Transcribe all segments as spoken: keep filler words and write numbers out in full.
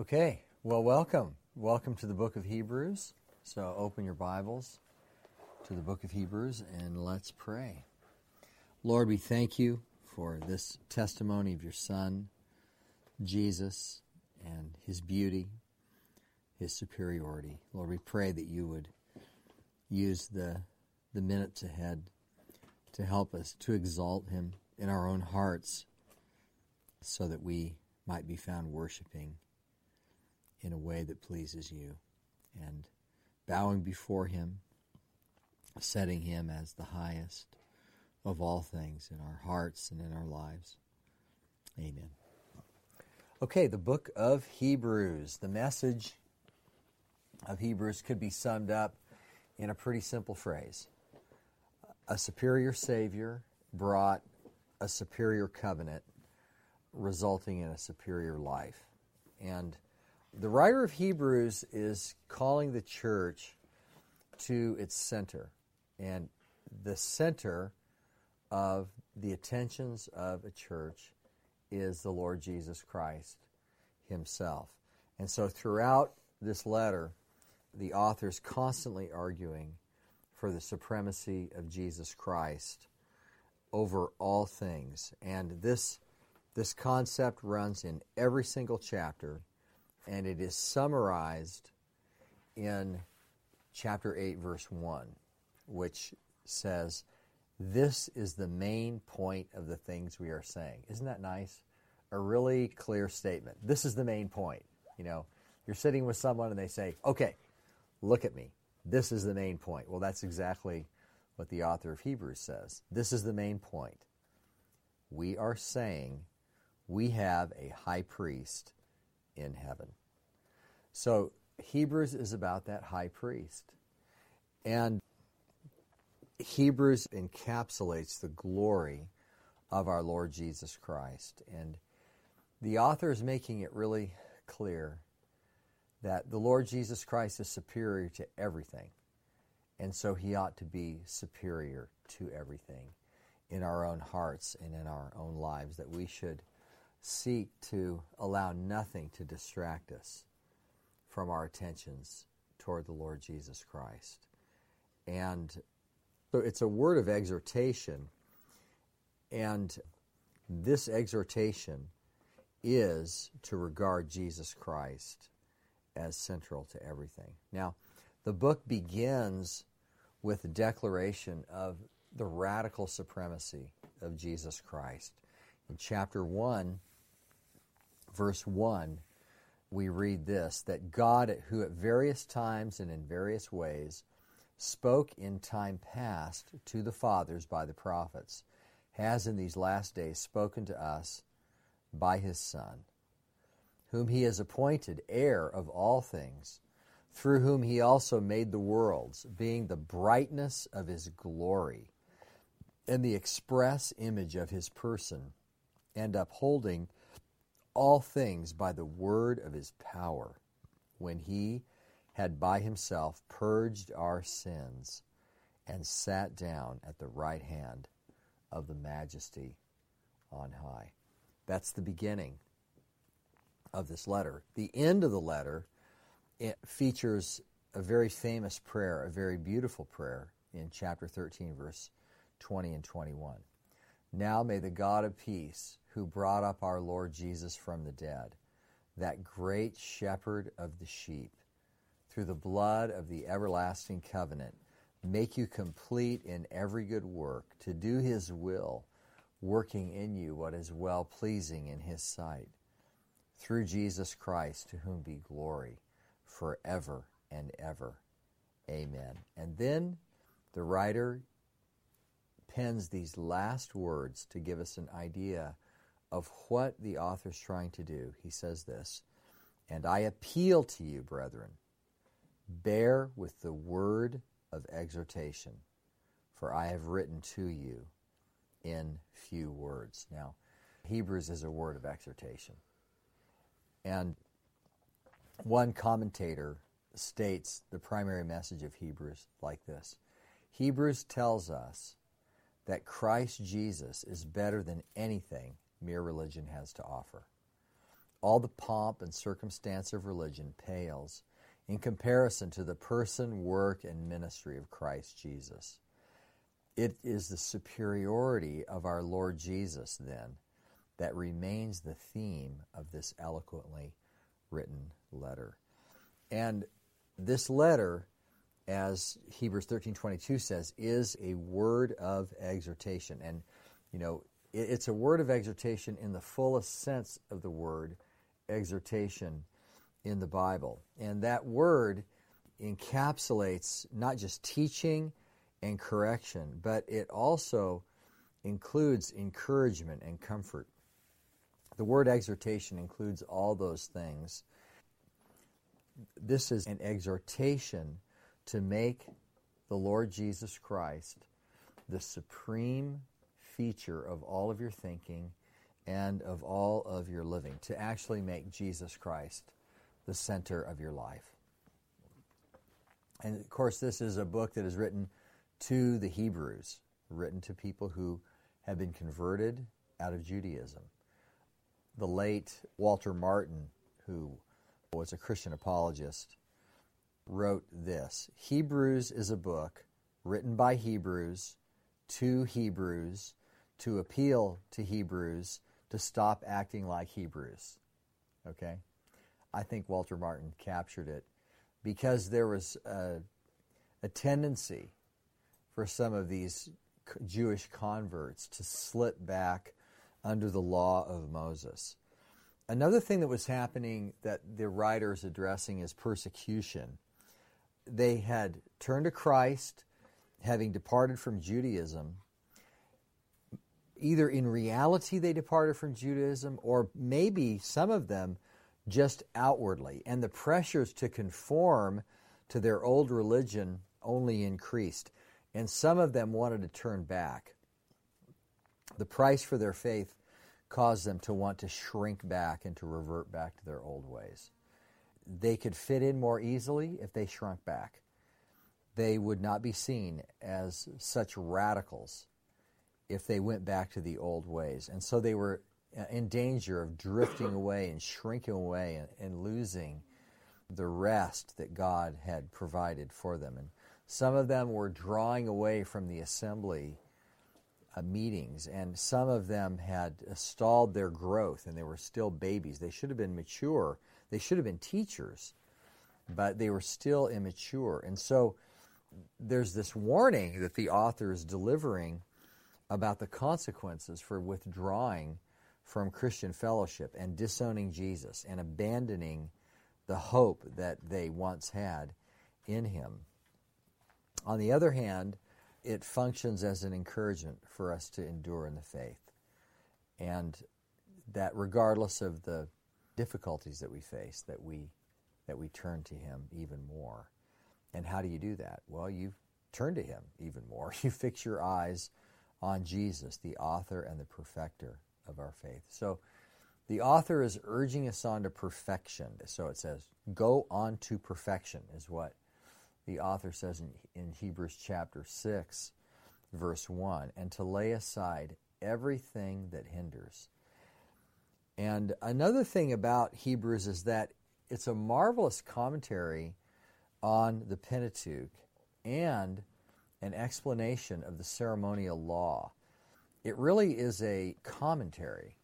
Okay, well, welcome. Welcome to the book of Hebrews. So open your Bibles to the book of Hebrews and let's pray. Lord, we thank you for this testimony of your Son, Jesus, and his beauty, his superiority. Lord, we pray that you would use the, the minutes ahead to help us to exalt him in our own hearts so that we might be found worshiping in a way that pleases you and bowing before him, setting him as the highest of all things in our hearts and in our lives. Amen. Okay, the book of Hebrews. The message of Hebrews could be summed up in a pretty simple phrase. A superior Savior brought a superior covenant, resulting in a superior life. And the writer of Hebrews is calling the church to its center. And the center of the attentions of a church is the Lord Jesus Christ himself. And so throughout this letter, the author is constantly arguing for the supremacy of Jesus Christ over all things. And this, this concept runs in every single chapter, and it is summarized in chapter eight, verse one, which says, "This is the main point of the things we are saying." Isn't that nice? A really clear statement. This is the main point. You know, you're sitting with someone and they say, "Okay, look at me. This is the main point." Well, that's exactly what the author of Hebrews says. This is the main point. We are saying we have a high priest in heaven. So Hebrews is about that high priest. And Hebrews encapsulates the glory of our Lord Jesus Christ. And the author is making it really clear that the Lord Jesus Christ is superior to everything. And so he ought to be superior to everything in our own hearts and in our own lives, that we should seek to allow nothing to distract us from our attentions toward the Lord Jesus Christ. And so it's a word of exhortation, and this exhortation is to regard Jesus Christ as central to everything. Now, the book begins with a declaration of the radical supremacy of Jesus Christ. In chapter one, verse one, we read this, that God, who at various times and in various ways spoke in time past to the fathers by the prophets, has in these last days spoken to us by his Son, whom he has appointed heir of all things, through whom he also made the worlds, being the brightness of his glory and the express image of his person, and upholding all things by the word of his power, when he had by himself purged our sins and sat down at the right hand of the majesty on high. That's the beginning of this letter. The end of the letter, it features a very famous prayer, a very beautiful prayer in chapter thirteen, verse twenty and twenty-one. "Now may the God of peace, who brought up our Lord Jesus from the dead, that great shepherd of the sheep, through the blood of the everlasting covenant, make you complete in every good work, to do his will, working in you what is well-pleasing in his sight, through Jesus Christ, to whom be glory forever and ever. Amen." And then the writer pens these last words to give us an idea of what the author's trying to do. He says this, "And I appeal to you, brethren, bear with the word of exhortation, for I have written to you in few words." Now, Hebrews is a word of exhortation. And one commentator states the primary message of Hebrews like this: Hebrews tells us that Christ Jesus is better than anything mere religion has to offer. All the pomp and circumstance of religion pales in comparison to the person, work, and ministry of Christ Jesus. It is the superiority of our Lord Jesus, then, that remains the theme of this eloquently written letter. And this letter, as Hebrews thirteen twenty-two says, is a word of exhortation. And, you know, it's a word of exhortation in the fullest sense of the word exhortation in the Bible. And that word encapsulates not just teaching and correction, but it also includes encouragement and comfort. The word exhortation includes all those things. This is an exhortation to make the Lord Jesus Christ the supreme feature of all of your thinking and of all of your living, to actually make Jesus Christ the center of your life. And of course, this is a book that is written to the Hebrews, written to people who have been converted out of Judaism. The late Walter Martin, who was a Christian apologist, wrote this: Hebrews is a book written by Hebrews to Hebrews to appeal to Hebrews to stop acting like Hebrews. Okay? I think Walter Martin captured it because there was a, a tendency for some of these Jewish converts to slip back under the law of Moses. Another thing that was happening that the writer is addressing is persecution. They had turned to Christ, having departed from Judaism. Either in reality they departed from Judaism, or maybe some of them just outwardly. And the pressures to conform to their old religion only increased. And some of them wanted to turn back. The price for their faith caused them to want to shrink back and to revert back to their old ways. They could fit in more easily if they shrunk back. They would not be seen as such radicals if they went back to the old ways. And so they were in danger of drifting away and shrinking away and, and losing the rest that God had provided for them. And some of them were drawing away from the assembly uh, meetings, and some of them had uh, stalled their growth, and they were still babies. They should have been mature. They should have been teachers, but they were still immature. And so there's this warning that the author is delivering about the consequences for withdrawing from Christian fellowship and disowning Jesus and abandoning the hope that they once had in him. On the other hand, it functions as an encouragement for us to endure in the faith, and that regardless of the difficulties that we face, that we that we turn to him even more. And how do you do that? Well, you turn to him even more. You fix your eyes on Jesus, the author and the perfecter of our faith. So the author is urging us on to perfection. So it says, go on to perfection, is what the author says in, in Hebrews chapter six, verse one, and to lay aside everything that hinders. And another thing about Hebrews is that it's a marvelous commentary on the Pentateuch and an explanation of the ceremonial law. It really is a commentary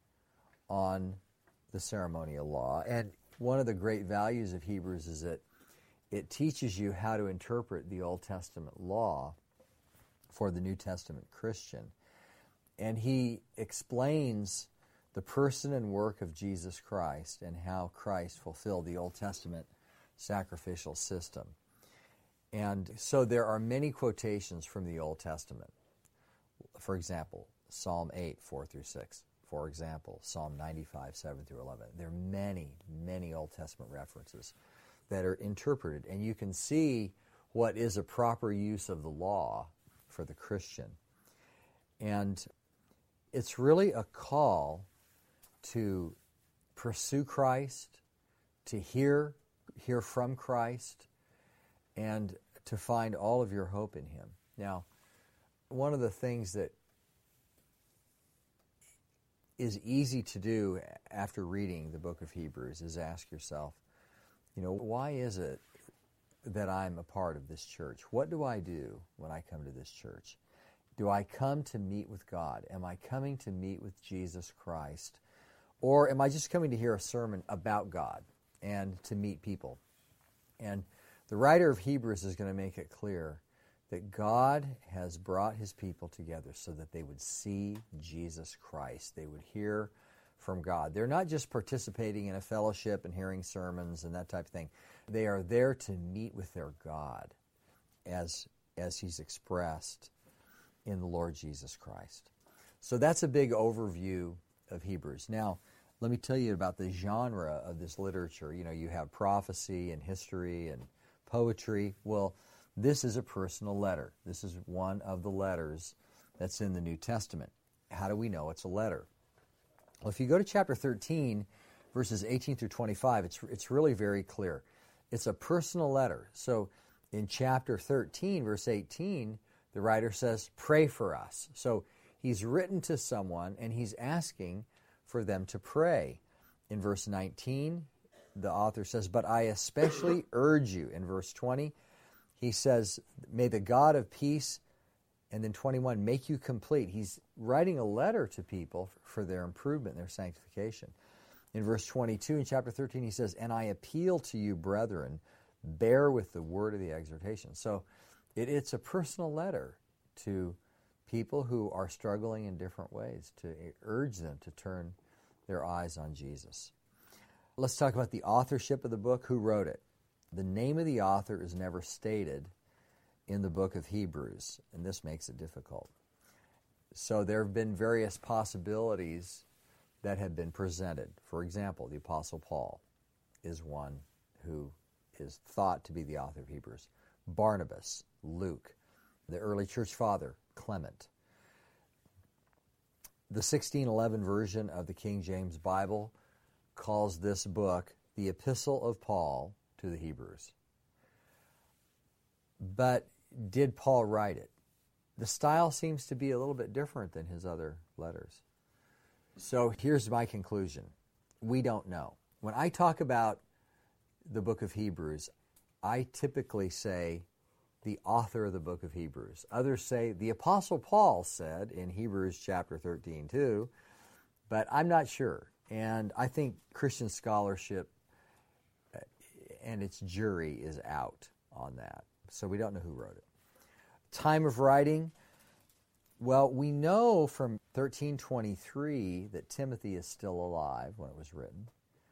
on the ceremonial law. And one of the great values of Hebrews is that it teaches you how to interpret the Old Testament law for the New Testament Christian. And he explains the person and work of Jesus Christ and how Christ fulfilled the Old Testament sacrificial system. And so there are many quotations from the Old Testament. For example, Psalm eight, four through six. For example, Psalm ninety-five, seven through eleven. There are many, many Old Testament references that are interpreted. And you can see what is a proper use of the law for the Christian. And it's really a call to pursue Christ, to hear, hear from Christ, and to find all of your hope in him. Now, one of the things that is easy to do after reading the book of Hebrews is ask yourself, you know, why is it that I'm a part of this church? What do I do when I come to this church? Do I come to meet with God? Am I coming to meet with Jesus Christ? Or am I just coming to hear a sermon about God and to meet people? And the writer of Hebrews is going to make it clear that God has brought his people together so that they would see Jesus Christ. They would hear from God. They're not just participating in a fellowship and hearing sermons and that type of thing. They are there to meet with their God as, as he's expressed in the Lord Jesus Christ. So that's a big overview of Hebrews. Now, let me tell you about the genre of this literature. You know, you have prophecy and history and poetry. Well, this is a personal letter. This is one of the letters that's in the New Testament. How do we know it's a letter? Well, if you go to chapter thirteen, verses eighteen through twenty-five, it's, it's really very clear. It's a personal letter. So in chapter thirteen, verse eighteen, the writer says, pray for us. So he's written to someone and he's asking for them to pray. In verse nineteen, the author says, but I especially urge you. In verse twenty, he says, may the God of peace, and then twenty-one, make you complete. He's writing a letter to people for their improvement, their sanctification. In verse twenty-two, in chapter thirteen, he says, and I appeal to you, brethren, bear with the word of the exhortation. So it, it's a personal letter to people who are struggling in different ways, to urge them to turn their eyes on Jesus. Let's talk about the authorship of the book. Who wrote it? The name of the author is never stated in the book of Hebrews, and this makes it difficult. So there have been various possibilities that have been presented. For example, the Apostle Paul is one who is thought to be the author of Hebrews. Barnabas, Luke, the early church father, Clement. The sixteen eleven version of the King James Bible calls this book the Epistle of Paul to the Hebrews. But did Paul write it? The style seems to be a little bit different than his other letters. So here's my conclusion. We don't know. When I talk about the book of Hebrews, I typically say the author of the book of Hebrews. Others say the Apostle Paul said in Hebrews chapter thirteen too, but I'm not sure. And I think Christian scholarship and its jury is out on that. So we don't know who wrote it. Time of writing, well, we know from thirteen twenty-three that Timothy is still alive when it was written.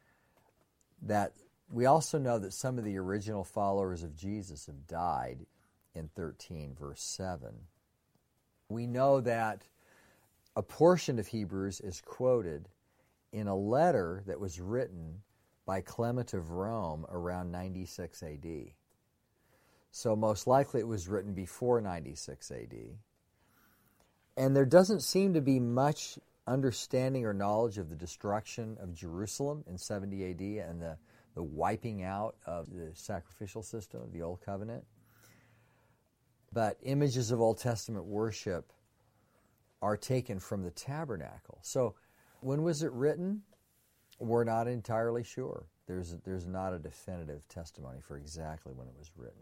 That we also know that some of the original followers of Jesus have died in thirteen, verse seven. We know that a portion of Hebrews is quoted in a letter that was written by Clement of Rome around ninety-six A D. So most likely it was written before ninety-six A D. And there doesn't seem to be much understanding or knowledge of the destruction of Jerusalem in seventy A D and the, the wiping out of the sacrificial system of the Old Covenant. But images of Old Testament worship are taken from the tabernacle. So when was it written? We're not entirely sure. There's, there's not a definitive testimony for exactly when it was written.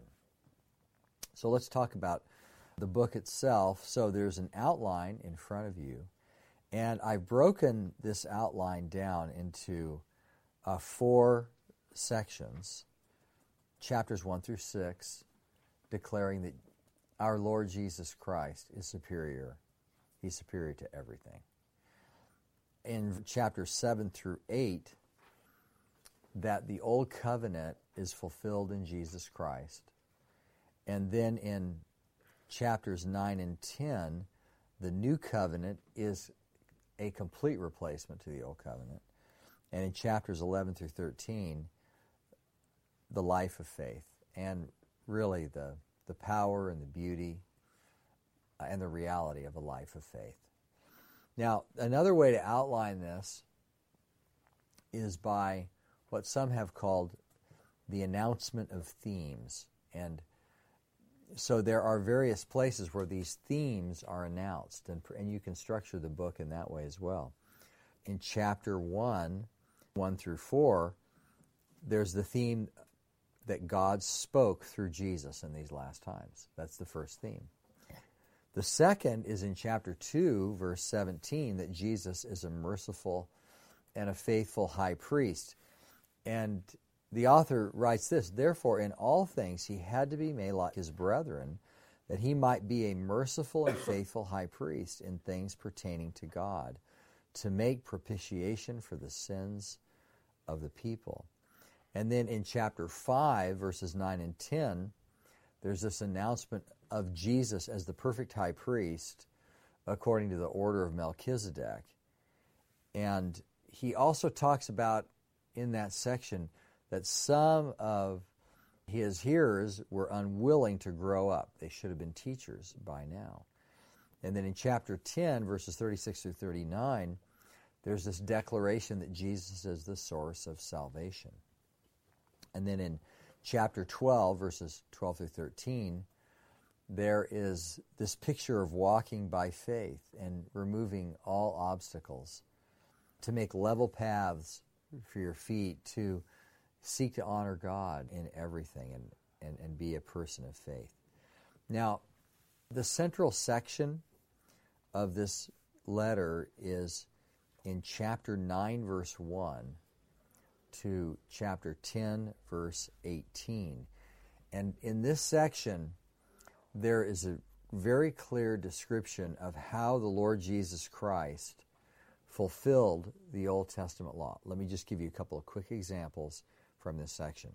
So let's talk about the book itself. So there's an outline in front of you, and I've broken this outline down into uh, four sections, chapters one through six, declaring that our Lord Jesus Christ is superior. He's superior to everything. In chapters seven through eight, that the Old Covenant is fulfilled in Jesus Christ. And then in chapters nine and ten, the New Covenant is a complete replacement to the Old Covenant. And in chapters eleven through thirteen, the life of faith, and really the, the power and the beauty uh, and the reality of a life of faith. Now, another way to outline this is by what some have called the announcement of themes. And so there are various places where these themes are announced, and, and you can structure the book in that way as well. in chapter one, one through four, there's the theme that God spoke through Jesus in these last times. That's the first theme. The second is in chapter two, verse seventeen, that Jesus is a merciful and a faithful high priest. And the author writes this, "Therefore, in all things he had to be made like his brethren, that he might be a merciful and faithful high priest in things pertaining to God, to make propitiation for the sins of the people." And then in chapter five, verses nine and ten, there's this announcement of Jesus as the perfect high priest according to the order of Melchizedek. And he also talks about in that section that some of his hearers were unwilling to grow up. They should have been teachers by now. And then in chapter ten, verses thirty-six through thirty-nine, there's this declaration that Jesus is the source of salvation. And then in chapter twelve, verses twelve through thirteen, there is this picture of walking by faith and removing all obstacles, to make level paths for your feet, to seek to honor God in everything and, and, and be a person of faith. Now, the central section of this letter is in chapter nine, verse one, to chapter ten, verse eighteen. And in this section, there is a very clear description of how the Lord Jesus Christ fulfilled the Old Testament law. Let me just give you a couple of quick examples from this section.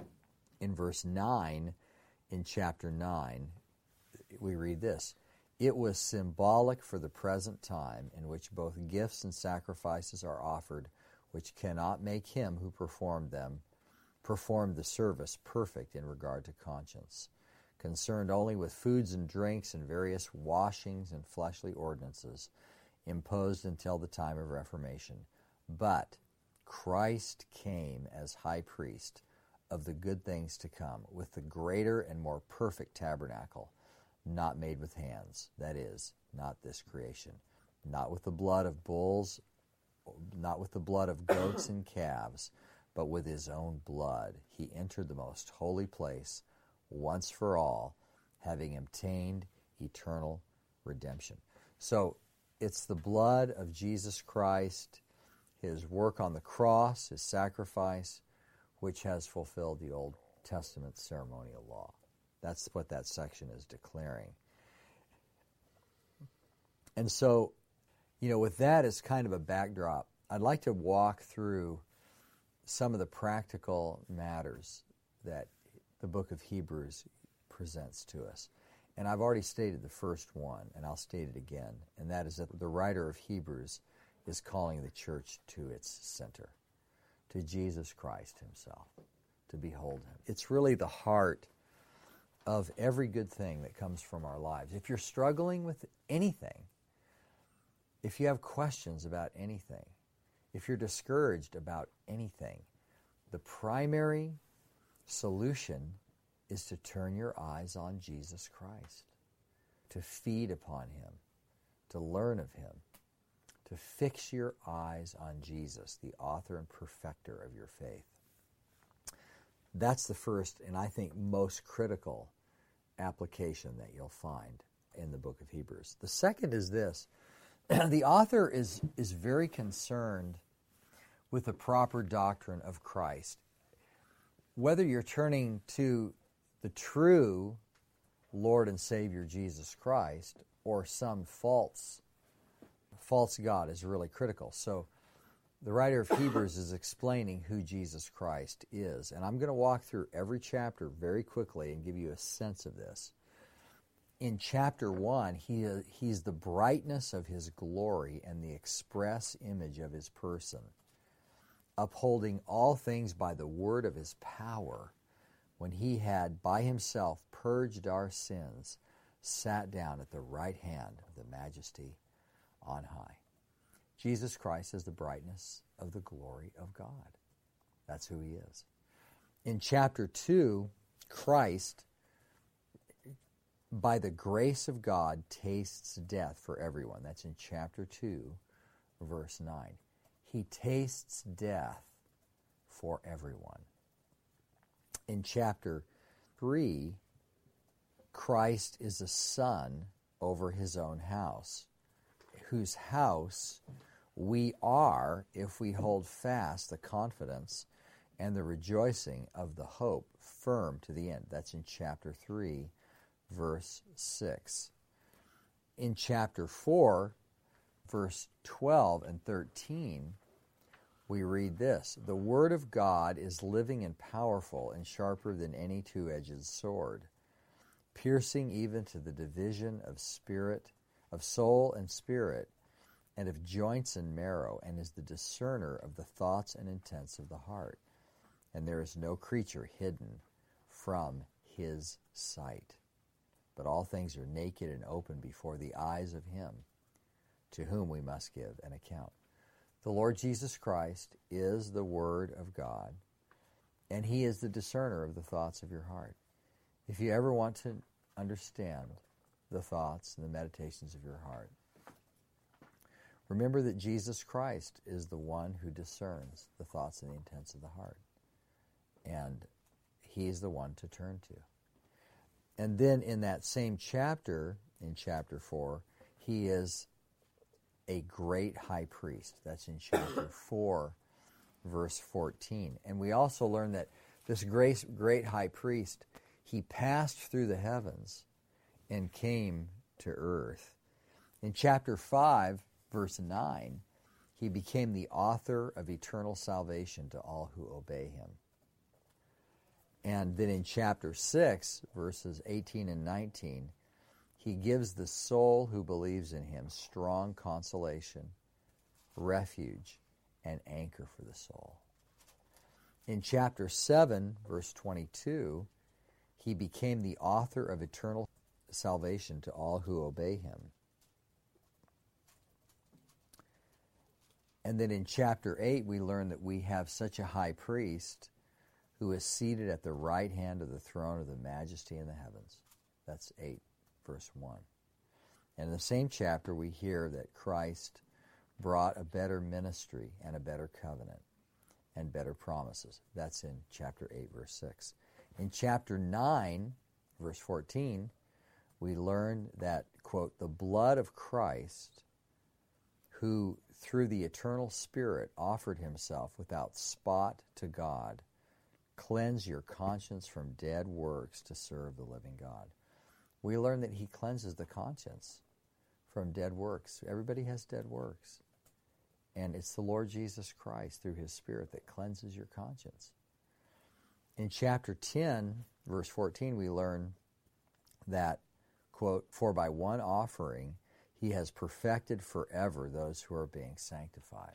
In verse nine, in chapter nine, we read this, "It was symbolic for the present time in which both gifts and sacrifices are offered, which cannot make him who performed them perform the service perfect in regard to conscience, concerned only with foods and drinks and various washings and fleshly ordinances imposed until the time of Reformation. But Christ came as high priest of the good things to come, with the greater and more perfect tabernacle, not made with hands, that is, not this creation, not with the blood of bulls, not with the blood of goats and calves, but with his own blood he entered the most holy place once for all, having obtained eternal redemption." So it's the blood of Jesus Christ, his work on the cross, his sacrifice, which has fulfilled the Old Testament ceremonial law. That's what that section is declaring. And so, you know, with that as kind of a backdrop, I'd like to walk through some of the practical matters that the book of Hebrews presents to us. And I've already stated the first one, and I'll state it again, and that is that the writer of Hebrews is calling the church to its center, to Jesus Christ himself, to behold him. It's really the heart of every good thing that comes from our lives. If you're struggling with anything, if you have questions about anything, if you're discouraged about anything, the primary solution is to turn your eyes on Jesus Christ, to feed upon him, to learn of him, to fix your eyes on Jesus, the author and perfecter of your faith. That's the first and I think most critical application that you'll find in the book of Hebrews. The second is this. The author is, is very concerned with the proper doctrine of Christ. Whether you're turning to the true Lord and Savior Jesus Christ or some false false God is really critical. So the writer of Hebrews is explaining who Jesus Christ is. And I'm going to walk through every chapter very quickly and give you a sense of this. In chapter one, he, he's the brightness of his glory and the express image of his person, upholding all things by the word of his power, when he had by himself purged our sins, sat down at the right hand of the majesty on high. Jesus Christ is the brightness of the glory of God. That's who he is. In chapter two, Christ, by the grace of God, tastes death for everyone. That's in chapter two, verse nine. He tastes death for everyone. In chapter three, Christ is a son over his own house, whose house we are if we hold fast the confidence and the rejoicing of the hope firm to the end. That's in chapter three, verse six. In chapter four, verse twelve and thirteen, we read this: the word of God is living and powerful and sharper than any two-edged sword, piercing even to the division of spirit, of soul and spirit, and of joints and marrow, and is the discerner of the thoughts and intents of the heart. And there is no creature hidden from his sight, but all things are naked and open before the eyes of him to whom we must give an account. The Lord Jesus Christ is the Word of God, and he is the discerner of the thoughts of your heart. If you ever want to understand the thoughts and the meditations of your heart, remember that Jesus Christ is the one who discerns the thoughts and the intents of the heart. And he is the one to turn to. And then in that same chapter, in chapter four, he is a great high priest. That's in chapter four, verse fourteen. And we also learn that this great, great high priest, he passed through the heavens and came to earth. In chapter five, verse nine, he became the author of eternal salvation to all who obey him. And then in chapter six, verses eighteen and nineteen, he gives the soul who believes in him strong consolation, refuge, and anchor for the soul. In chapter seven, verse twenty-two, he became the author of eternal salvation to all who obey him. And then in chapter eight, we learn that we have such a high priest who is seated at the right hand of the throne of the majesty in the heavens. That's eight, verse one. And in the same chapter, we hear that Christ brought a better ministry and a better covenant and better promises. That's in chapter eight, verse six. In chapter nine, verse fourteen, we learn that, quote, the blood of Christ, who through the eternal Spirit offered himself without spot to God, cleanse your conscience from dead works to serve the living God. We learn that he cleanses the conscience from dead works. Everybody has dead works. And it's the Lord Jesus Christ through his Spirit that cleanses your conscience. In chapter ten, verse fourteen, we learn that, quote, for by one offering he has perfected forever those who are being sanctified.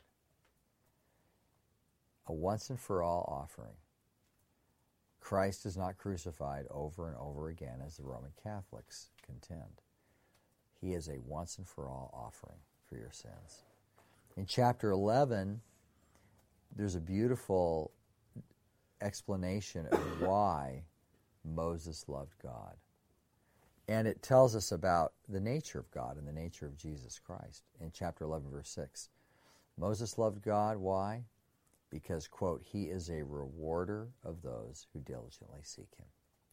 A once and for all offering. Christ is not crucified over and over again as the Roman Catholics contend. He is a once and for all offering for your sins. In chapter eleven, there's a beautiful explanation of why Moses loved God. And it tells us about the nature of God and the nature of Jesus Christ. In chapter eleven, verse six, Moses loved God. Why? Because, quote, he is a rewarder of those who diligently seek him.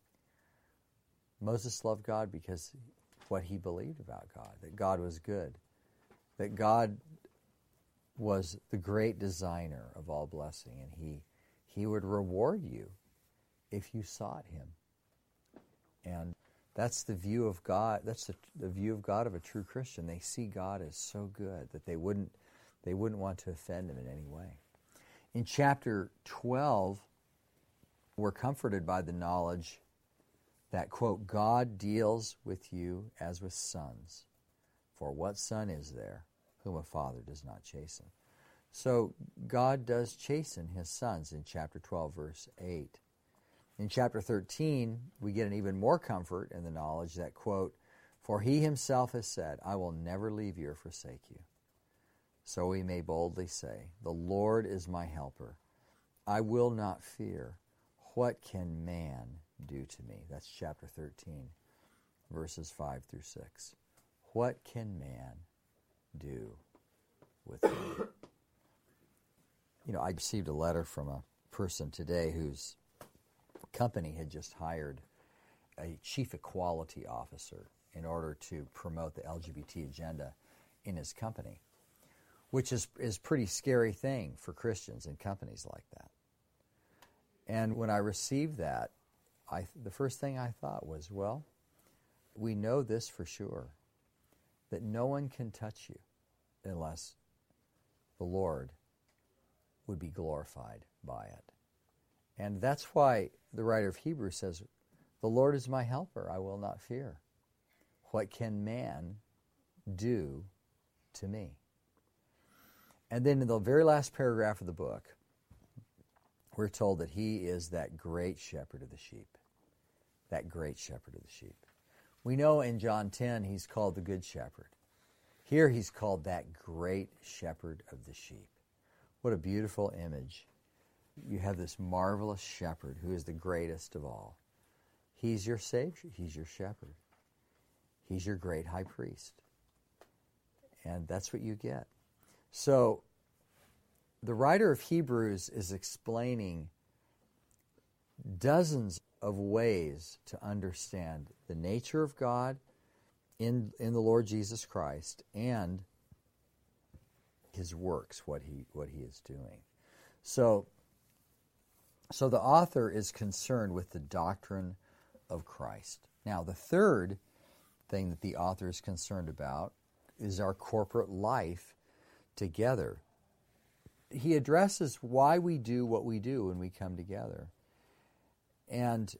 Moses loved God because what he believed about God, that God was good, that God was the great designer of all blessing, and he, he would reward you if you sought him. And that's the view of God, that's the, the view of God of a true Christian. They see God as so good that they wouldn't, they wouldn't want to offend him in any way. In chapter twelve, we're comforted by the knowledge that, quote, God deals with you as with sons. For what son is there whom a father does not chasten? So God does chasten his sons in chapter twelve, verse eight. In chapter thirteen, we get an even more comfort in the knowledge that, quote, for he himself has said, I will never leave you or forsake you. So we may boldly say, the Lord is my helper. I will not fear. What can man do to me? That's chapter thirteen, verses five through six. What can man do with me? You know, I received a letter from a person today whose company had just hired a chief equality officer in order to promote the L G B T agenda in his company, which is is a pretty scary thing for Christians in companies like that. And when I received that, I the first thing I thought was, well, we know this for sure, that no one can touch you unless the Lord would be glorified by it. And that's why the writer of Hebrews says, the Lord is my helper, I will not fear. What can man do to me? And then in the very last paragraph of the book, we're told that he is that great shepherd of the sheep. That great shepherd of the sheep. We know in John ten he's called the good shepherd. Here he's called that great shepherd of the sheep. What a beautiful image. You have this marvelous shepherd who is the greatest of all. He's your Savior. He's your shepherd. He's your great high priest. And that's what you get. So the writer of Hebrews is explaining dozens of ways to understand the nature of God in, in the Lord Jesus Christ and his works, what he what he is doing. So, so the author is concerned with the doctrine of Christ. Now, the third thing that the author is concerned about is our corporate life together. He addresses why we do what we do when we come together. And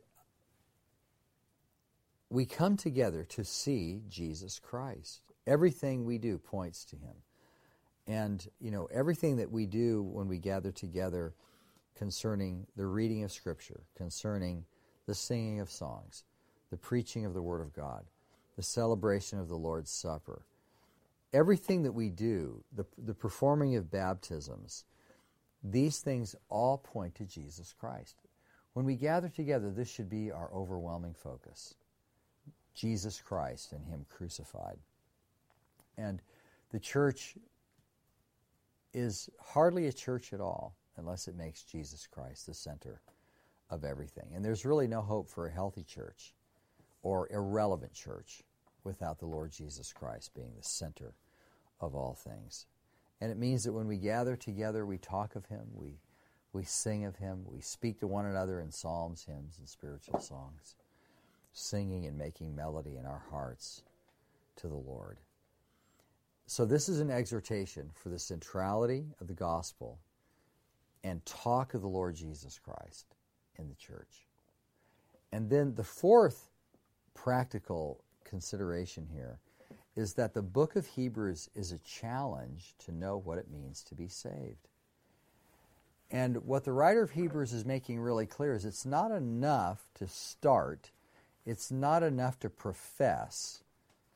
we come together to see Jesus Christ. Everything we do points to him. And, you know, everything that we do when we gather together concerning the reading of Scripture, concerning the singing of songs, the preaching of the Word of God, the celebration of the Lord's Supper, everything that we do, the, the performing of baptisms, these things all point to Jesus Christ. When we gather together, this should be our overwhelming focus. Jesus Christ and him crucified. And the church is hardly a church at all unless it makes Jesus Christ the center of everything. And there's really no hope for a healthy church or irrelevant church without the Lord Jesus Christ being the center of all things. And it means that when we gather together, we talk of him, we we sing of him, we speak to one another in psalms, hymns, and spiritual songs, singing and making melody in our hearts to the Lord. So this is an exhortation for the centrality of the gospel and talk of the Lord Jesus Christ in the church. And then the fourth practical consideration here is that the book of Hebrews is a challenge to know what it means to be saved. And what the writer of Hebrews is making really clear is it's not enough to start, it's not enough to profess,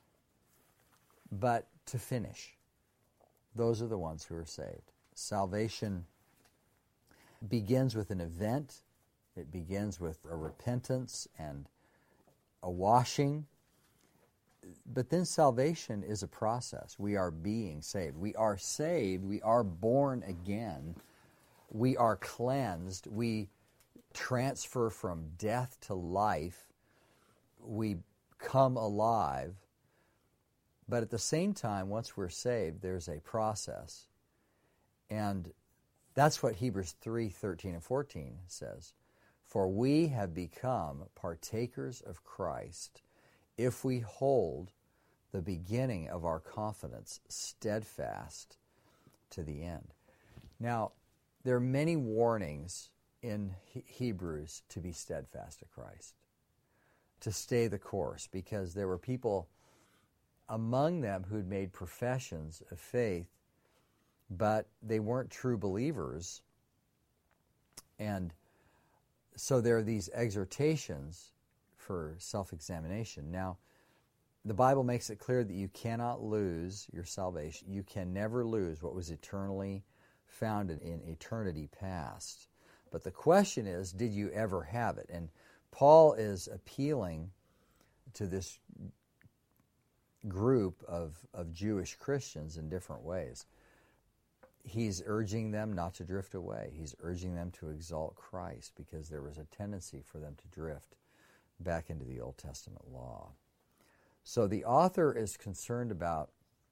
but to finish. Those are the ones who are saved. Salvation begins with an event. It begins with a repentance and a washing. But then salvation is a process. We are being saved. We are saved. We are born again. We are cleansed. We transfer from death to life. We come alive. But at the same time, once we're saved, there's a process. And that's what Hebrews three, thirteen and fourteen says. For we have become partakers of Christ if we hold the beginning of our confidence steadfast to the end. Now, there are many warnings in he- Hebrews to be steadfast to Christ, to stay the course, because there were people among them who'd made professions of faith, but they weren't true believers. And so there are these exhortations for self-examination. Now, the Bible makes it clear that you cannot lose your salvation. You can never lose what was eternally founded in eternity past. But the question is, did you ever have it? And Paul is appealing to this group of, of Jewish Christians in different ways. he's urging them not to drift away. He's urging them to exalt Christ because there was a tendency for them to drift back into the Old Testament law. So the author is concerned about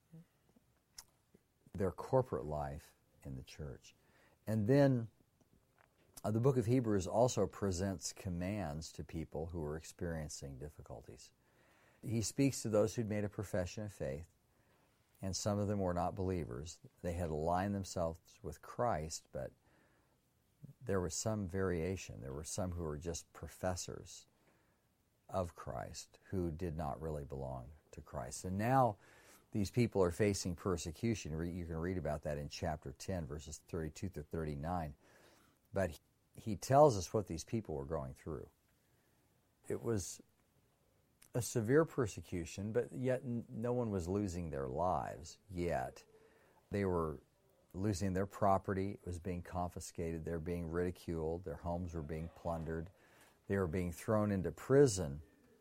their corporate life in the church. And then uh, the book of Hebrews also presents commands to people who are experiencing difficulties. He speaks to those who'd made a profession of faith, and some of them were not believers. They had aligned themselves with Christ, but there was some variation. There were some who were just professors of Christ who did not really belong to Christ. And now these people are facing persecution. You can read about that in chapter ten, verses thirty-two through thirty-nine. But he tells us what these people were going through. It was a severe persecution, but yet no one was losing their lives yet. They were losing their property. It was being confiscated. They were being ridiculed. Their homes were being plundered. They were being thrown into prison.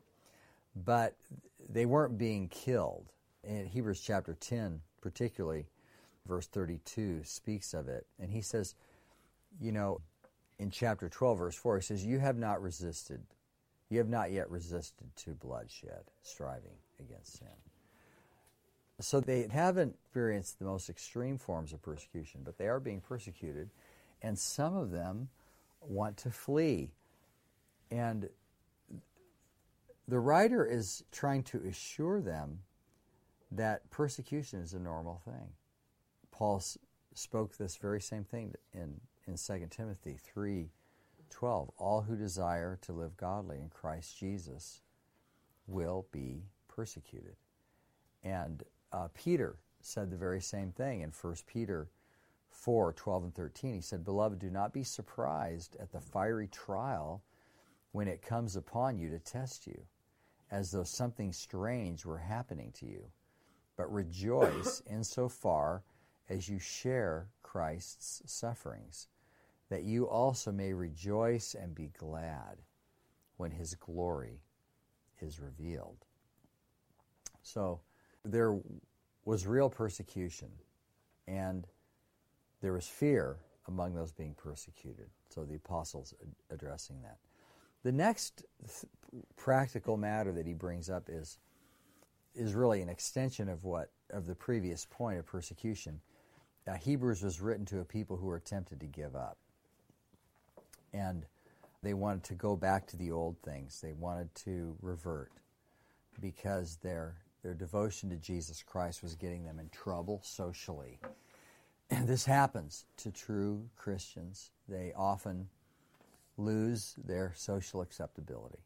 But they weren't being killed. In Hebrews chapter ten, particularly, verse thirty-two, speaks of it. And he says, you know, in chapter twelve, verse four, he says, you have not resisted You have not yet resisted to bloodshed, striving against sin. So they haven't experienced the most extreme forms of persecution, but they are being persecuted, and some of them want to flee. And the writer is trying to assure them that persecution is a normal thing. Paul s- spoke this very same thing in, in Second Timothy three twelve. All who desire to live godly in Christ Jesus will be persecuted. And uh, Peter said the very same thing in First Peter four twelve and thirteen. He said, Beloved, do not be surprised at the fiery trial when it comes upon you to test you, as though something strange were happening to you. But rejoice insofar as you share Christ's sufferings, that you also may rejoice and be glad when his glory is revealed. So there was real persecution, and there was fear among those being persecuted. So the apostles addressing that. The next th- practical matter that he brings up is is really an extension of what of the previous point of persecution. Uh, Hebrews was written to a people who were tempted to give up. And they wanted to go back to the old things. They wanted to revert because their their devotion to Jesus Christ was getting them in trouble socially. And this happens to true Christians. They often lose their social acceptability.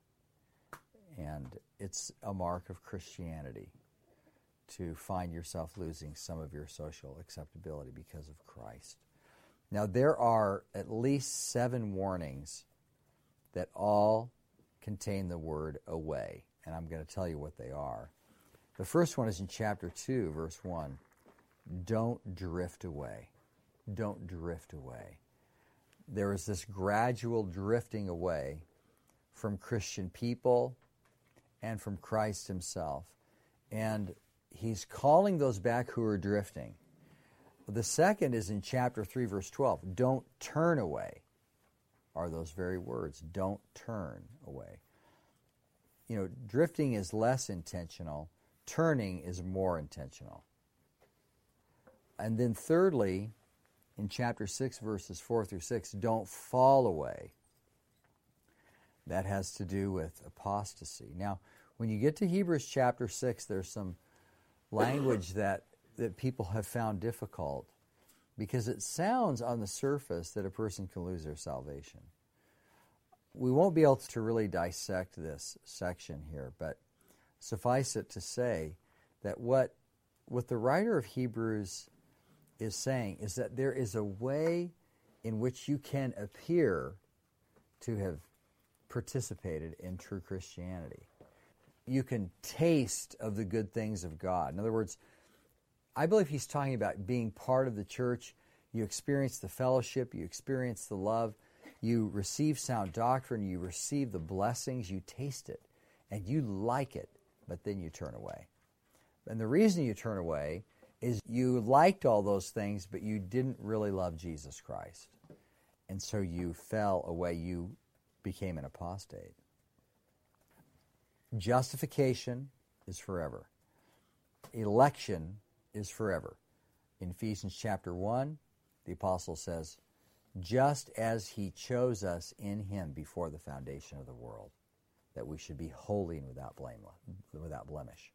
And it's a mark of Christianity to find yourself losing some of your social acceptability because of Christ. Now, there are at least seven warnings that all contain the word away, and I'm going to tell you what they are. The first one is in chapter two, verse one. Don't drift away. Don't drift away. There is this gradual drifting away from Christian people and from Christ himself. And he's calling those back who are drifting. The second is in chapter three, verse twelve. Don't turn away, are those very words. Don't turn away. You know, drifting is less intentional. Turning is more intentional. And then thirdly, in chapter six, verses four through six, don't fall away. That has to do with apostasy. Now, when you get to Hebrews chapter six, there's some language that, that people have found difficult because it sounds on the surface that a person can lose their salvation. We won't be able to really dissect this section here, but suffice it to say that what, what the writer of Hebrews is saying is that there is a way in which you can appear to have participated in true Christianity. You can taste of the good things of God. In other words, I believe he's talking about being part of the church. You experience the fellowship, you experience the love, you receive sound doctrine, you receive the blessings, you taste it, and you like it, but then you turn away. And the reason you turn away is you liked all those things, but you didn't really love Jesus Christ. And so you fell away. You became an apostate. Justification is forever. Election is forever. In Ephesians chapter one, the apostle says, just as he chose us in him before the foundation of the world, that we should be holy and without blame, without blemish.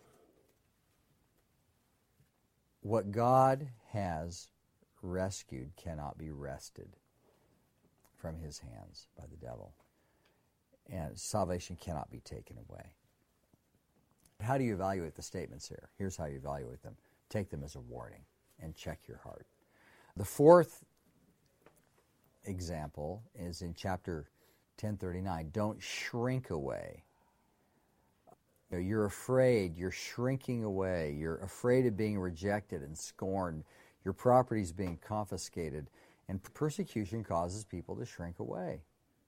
What God has rescued cannot be wrested from his hands by the devil. And salvation cannot be taken away. How do you evaluate the statements here? Here's how you evaluate them. Take them as a warning and check your heart. The fourth example is in chapter ten thirty-nine. Don't shrink away. You're afraid. You're shrinking away. You're afraid of being rejected and scorned. Your property's being confiscated. And persecution causes people to shrink away.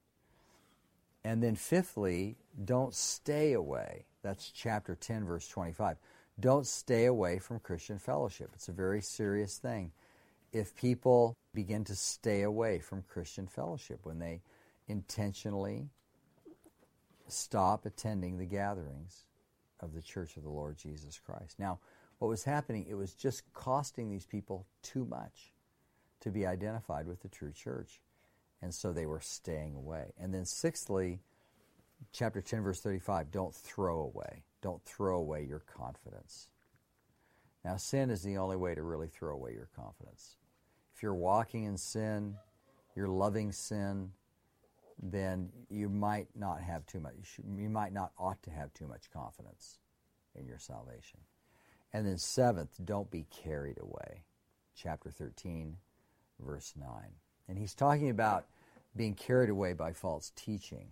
And then fifthly, don't stay away. That's chapter ten, verse twenty-five. Don't stay away from Christian fellowship. It's a very serious thing. If people begin to stay away from Christian fellowship, when they intentionally stop attending the gatherings of the Church of the Lord Jesus Christ. Now, what was happening, it was just costing these people too much to be identified with the true church. And so they were staying away. And then sixthly, chapter ten, verse thirty-five, don't throw away. Don't throw away your confidence. Now, sin is the only way to really throw away your confidence. If you're walking in sin, you're loving sin, then you might not have too much. You, should, you might not ought to have too much confidence in your salvation. And then seventh, don't be carried away. Chapter thirteen, verse nine. And he's talking about being carried away by false teaching.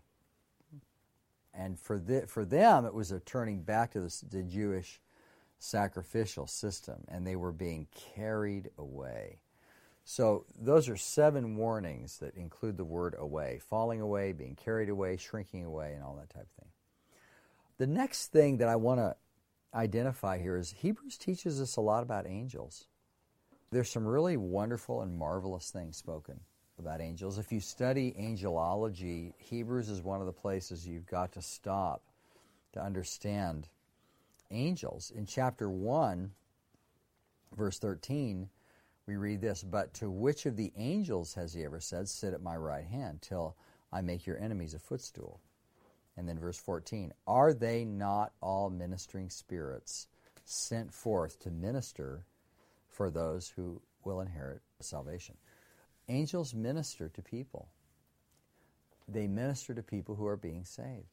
And for the, for them, it was a turning back to the, the Jewish sacrificial system, and they were being carried away. So those are seven warnings that include the word away: falling away, being carried away, shrinking away, and all that type of thing. The next thing that I want to identify here is Hebrews teaches us a lot about angels. There's some really wonderful and marvelous things spoken about angels. If you study angelology, Hebrews is one of the places you've got to stop to understand angels. In chapter one, verse thirteen, we read this, "But to which of the angels has he ever said, 'Sit at my right hand, till I make your enemies a footstool'?" And then verse fourteen, "Are they not all ministering spirits sent forth to minister for those who will inherit salvation?" Angels minister to people. They minister to people who are being saved.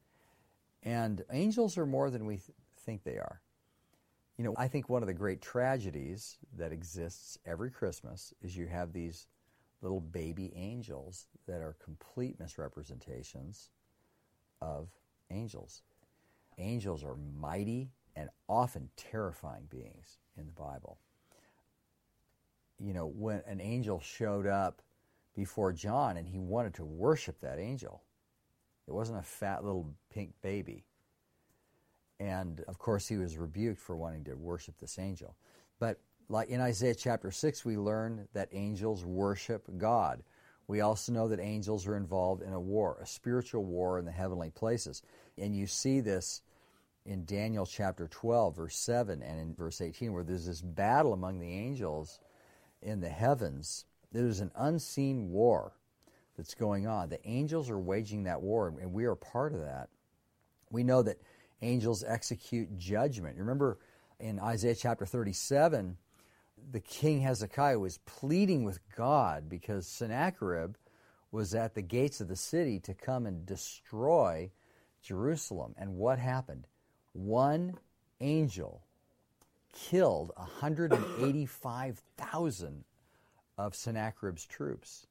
And angels are more than we th- think they are. You know, I think one of the great tragedies that exists every Christmas is you have these little baby angels that are complete misrepresentations of angels. Angels are mighty and often terrifying beings in the Bible. You know, when an angel showed up before John and he wanted to worship that angel, it wasn't a fat little pink baby. And, of course, he was rebuked for wanting to worship this angel. But like in Isaiah chapter six, we learn that angels worship God. We also know that angels are involved in a war, a spiritual war in the heavenly places. And you see this in Daniel chapter twelve, verse seven, and in verse eighteen, where there's this battle among the angels in the heavens. There's an unseen war that's going on. The angels are waging that war, and we are part of that. We know that angels execute judgment. Remember in Isaiah chapter thirty-seven, the king Hezekiah was pleading with God because Sennacherib was at the gates of the city to come and destroy Jerusalem. And what happened? One angel killed one hundred eighty-five thousand of Sennacherib's troops.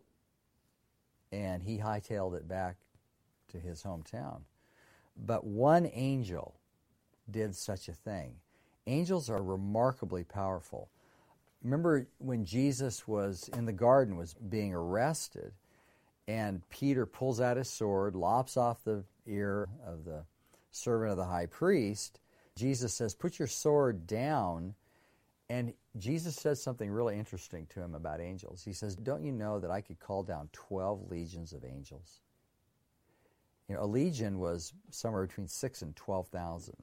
And he hightailed it back to his hometown. But one angel did such a thing. Angels are remarkably powerful. Remember when Jesus was in the garden, was being arrested, and Peter pulls out his sword, lops off the ear of the servant of the high priest. Jesus says, "Put your sword down," And Jesus says something really interesting to him about angels. He says, don't you know that I could call down twelve legions of angels? You know, a legion was somewhere between six and twelve thousand.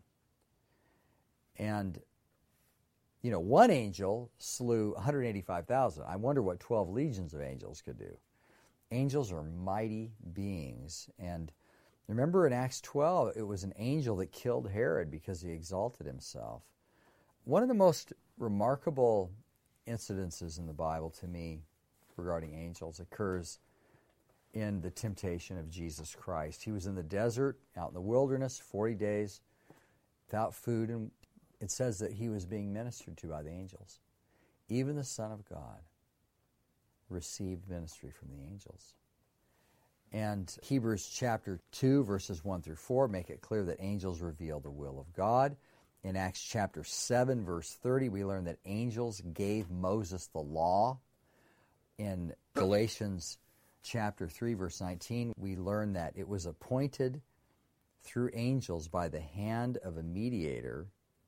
And, you know, one angel slew one hundred eighty-five thousand. I wonder what twelve legions of angels could do. Angels are mighty beings. And remember in Acts twelve, it was an angel that killed Herod because he exalted himself. One of the most remarkable incidences in the Bible to me regarding angels occurs in the temptation of Jesus Christ. He was in the desert, out in the wilderness, forty days without food, and it says that he was being ministered to by the angels. Even the Son of God received ministry from the angels. And Hebrews chapter two, verses one through four make it clear that angels reveal the will of God. In Acts chapter seven, verse thirty, we learn that angels gave Moses the law. In Galatians chapter three, verse nineteen, we learn that it was appointed through angels by the hand of a mediator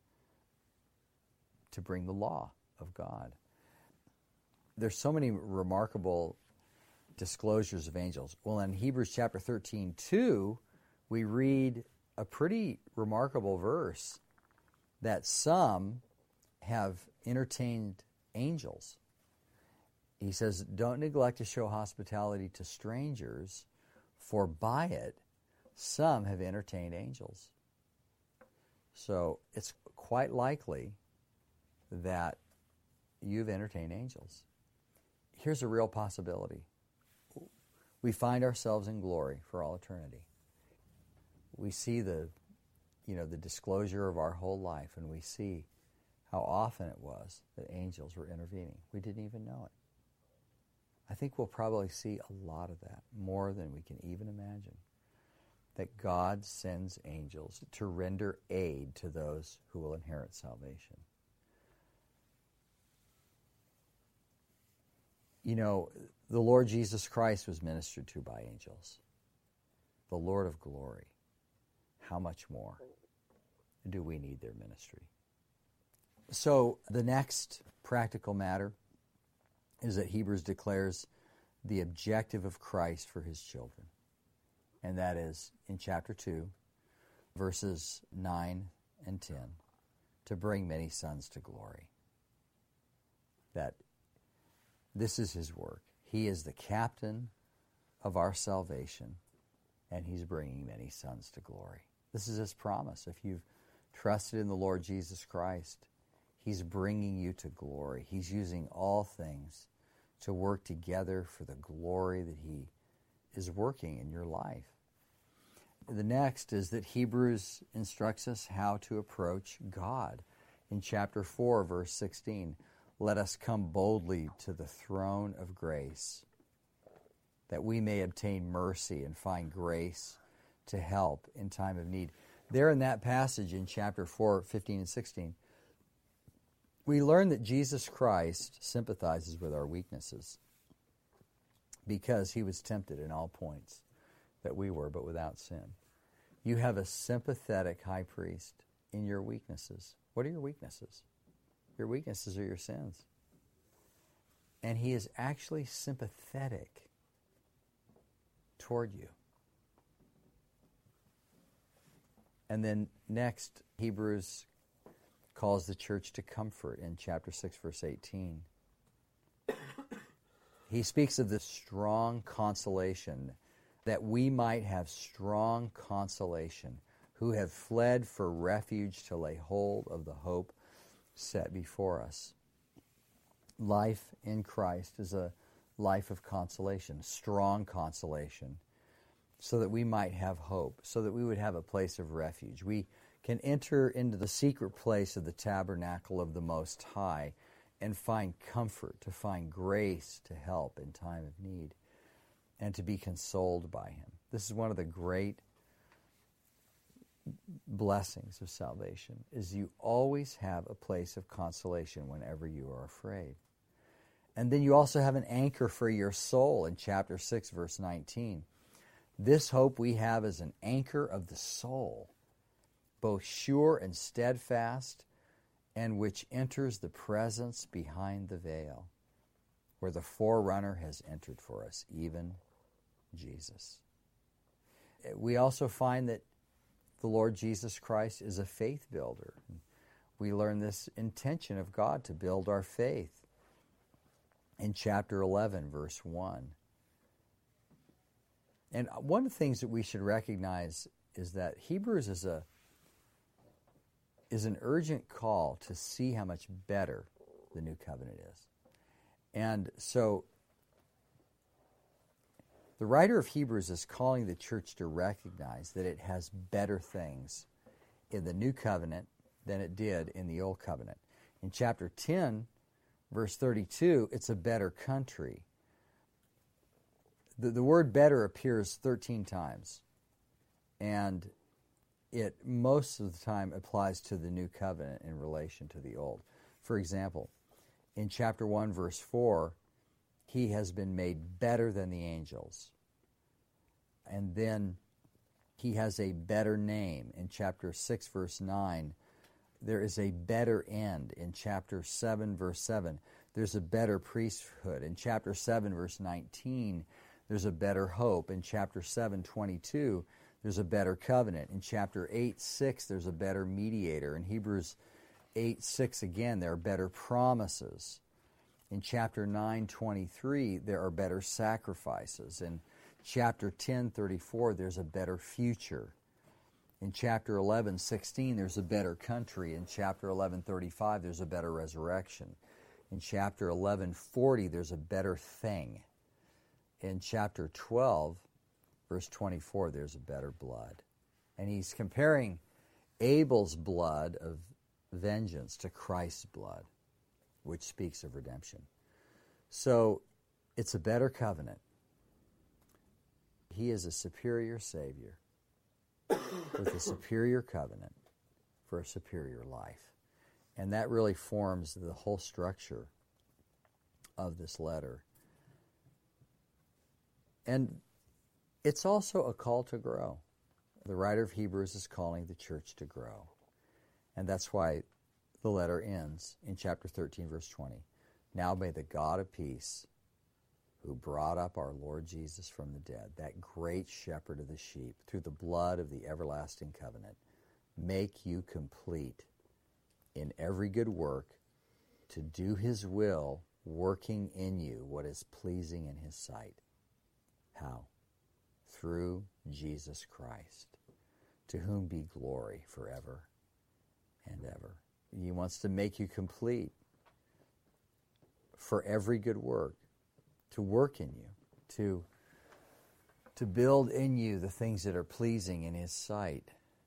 to bring the law of God. There's so many remarkable disclosures of angels. Well, in Hebrews chapter thirteen, two, we read a pretty remarkable verse that some have entertained angels. He says, don't neglect to show hospitality to strangers, for by it some have entertained angels. So it's quite likely that you've entertained angels. Here's a real possibility. We find ourselves in glory for all eternity. We see the, you know, the disclosure of our whole life, and we see how often it was that angels were intervening. We didn't even know it. I think we'll probably see a lot of that, more than we can even imagine, that God sends angels to render aid to those who will inherit salvation. You know, the Lord Jesus Christ was ministered to by angels, the Lord of glory. How much more do we need their ministry? So the next practical matter is that Hebrews declares the objective of Christ for his children. And that is in chapter two, verses nine and ten, to bring many sons to glory. That this is his work. He is the captain of our salvation, and he's bringing many sons to glory. This is his promise. If you've trusted in the Lord Jesus Christ, he's bringing you to glory. He's using all things to work together for the glory that he is working in your life. The next is that Hebrews instructs us how to approach God. In chapter four, verse sixteen, let us come boldly to the throne of grace, that we may obtain mercy and find grace to help in time of need. There in that passage in chapter four, fifteen and sixteen, we learn that Jesus Christ sympathizes with our weaknesses because he was tempted in all points that we were, but without sin. You have a sympathetic high priest in your weaknesses. What are your weaknesses? Your weaknesses are your sins. And he is actually sympathetic toward you. And then next, Hebrews calls the church to comfort in chapter six, verse eighteen. He speaks of this strong consolation, that we might have strong consolation, who have fled for refuge to lay hold of the hope set before us. Life in Christ is a life of consolation, strong consolation, so that we might have hope, so that we would have a place of refuge. We can enter into the secret place of the tabernacle of the Most High and find comfort, to find grace to help in time of need, and to be consoled by him. This is one of the great blessings of salvation, is you always have a place of consolation whenever you are afraid. And then you also have an anchor for your soul in chapter six, verse nineteen. This hope we have is an anchor of the soul, both sure and steadfast, and which enters the presence behind the veil, where the forerunner has entered for us, even Jesus. We also find that the Lord Jesus Christ is a faith builder. We learn this intention of God to build our faith in chapter eleven, verse one. And one of the things that we should recognize is that Hebrews is a is an urgent call to see how much better the new covenant is. And so the writer of Hebrews is calling the church to recognize that it has better things in the new covenant than it did in the old covenant. In chapter ten, verse thirty-two, it's a better country. The, the word better appears thirteen times, and it most of the time applies to the new covenant in relation to the old. For example, in chapter one, verse four, he has been made better than the angels. And then he has a better name. In chapter six, verse nine, there is a better end. In chapter seven, verse seven, there's a better priesthood. In chapter seven, verse nineteen, there's a better hope. In chapter seven, twenty-two, there's a better covenant. In chapter eight, six, there's a better mediator. In Hebrews eight, six, again, there are better promises. In chapter nine, twenty-three, there are better sacrifices. In chapter ten, thirty-four, there's a better future. In chapter eleven, sixteen, there's a better country. In chapter eleven, thirty-five, there's a better resurrection. In chapter eleven, forty, there's a better thing. In chapter twelve, verse twenty-four, there's a better blood. And he's comparing Abel's blood of vengeance to Christ's blood, which speaks of redemption. So it's a better covenant. He is a superior Savior with a superior covenant for a superior life. And that really forms the whole structure of this letter. And it's also a call to grow. The writer of Hebrews is calling the church to grow. And that's why the letter ends in chapter thirteen, verse twenty. Now may the God of peace, who brought up our Lord Jesus from the dead, that great shepherd of the sheep, through the blood of the everlasting covenant, make you complete in every good work to do his will, working in you what is pleasing in his sight. How? Through Jesus Christ, to whom be glory forever and ever. He wants to make you complete for every good work, to work in you, to, to build in you the things that are pleasing in his sight,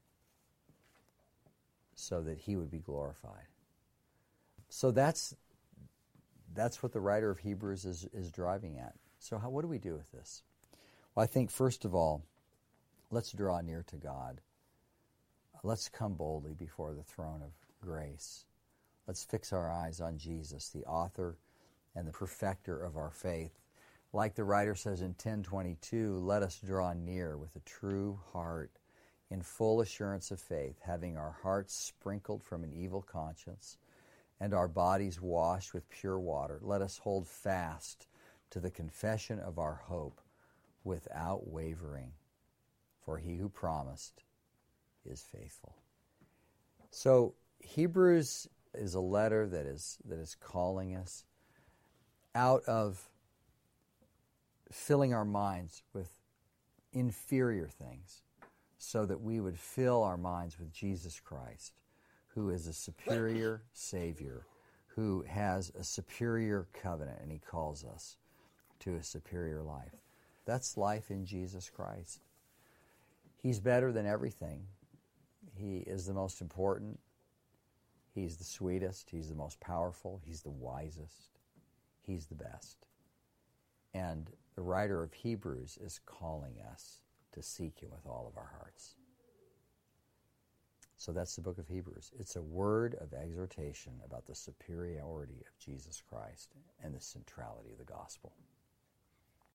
so that he would be glorified. So that's that's what the writer of Hebrews is, is driving at. So how, what do we do with this? Well, I think, first of all, let's draw near to God. Let's come boldly before the throne of grace. Let's fix our eyes on Jesus, the author and the perfecter of our faith. Like the writer says in ten twenty-two, let us draw near with a true heart in full assurance of faith, having our hearts sprinkled from an evil conscience and our bodies washed with pure water. Let us hold fast to the confession of our hope without wavering, for he who promised is faithful. So Hebrews is a letter that is that is calling us out of filling our minds with inferior things, so that we would fill our minds with Jesus Christ, who is a superior Savior, who has a superior covenant, and he calls us to a superior life. That's life in Jesus Christ. He's better than everything. He is the most important. He's the sweetest. He's the most powerful. He's the wisest. He's the best. And the writer of Hebrews is calling us to seek him with all of our hearts. So that's the book of Hebrews. It's a word of exhortation about the superiority of Jesus Christ and the centrality of the gospel.